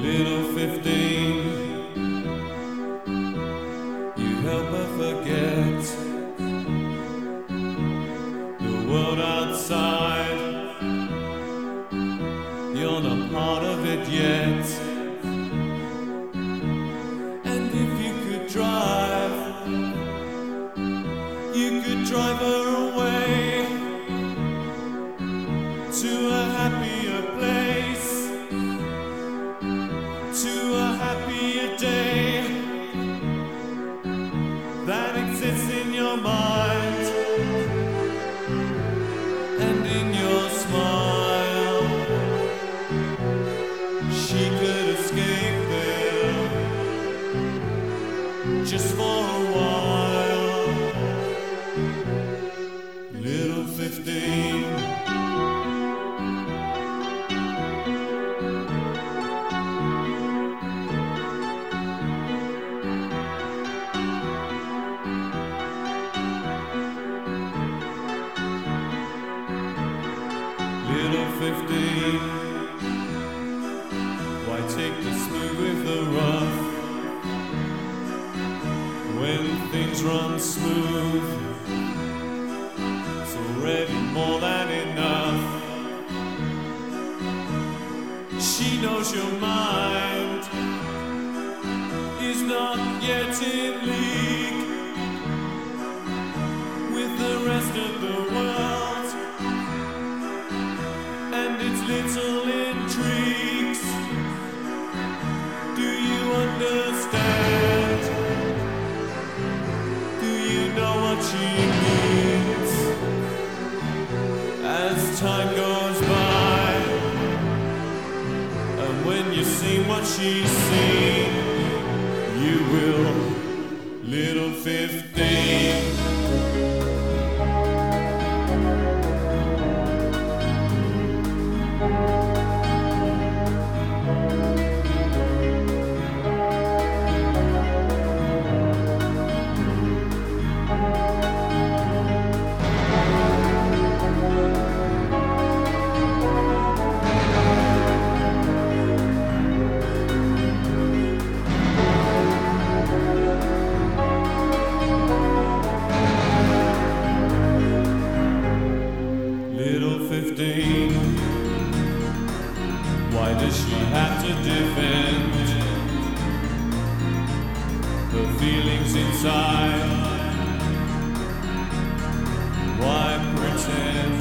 Little 15, you help her forget the world outside. You're not part of it yet. And if you could drive, you could drive her away to a happier place, to a happier day that exists in your mind and in your smile. She could escape there just for a while. Little 15, Little 15, why take the smooth with the rough when things run smooth? It's already more than enough. She knows your mind is not yet in league with the rest of the world and its little intrigues. Do you understand? Do you know what she means? As time goes by, and when you see what she's seen, you will. Little 15, Little 15, why does she have to defend her feelings inside? Why pretend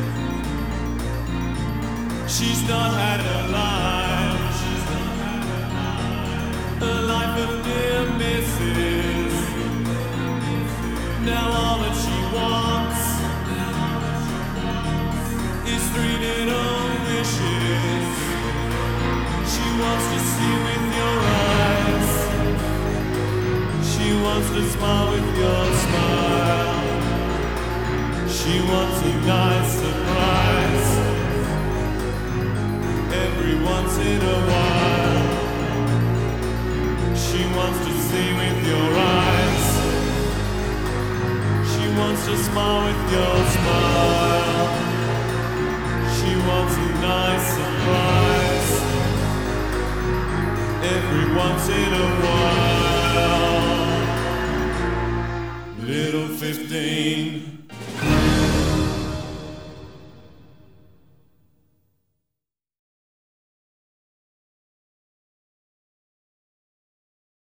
she's not had a life, a life of near misses? Now all that she wants is 3 little wishes. She wants to see with your eyes. She wants to smile with your smile. She wants a nice surprise every once in a while. She wants to see with your eyes. She wants to smile with your smile. She wants a nice surprise every once in a while. Little 15.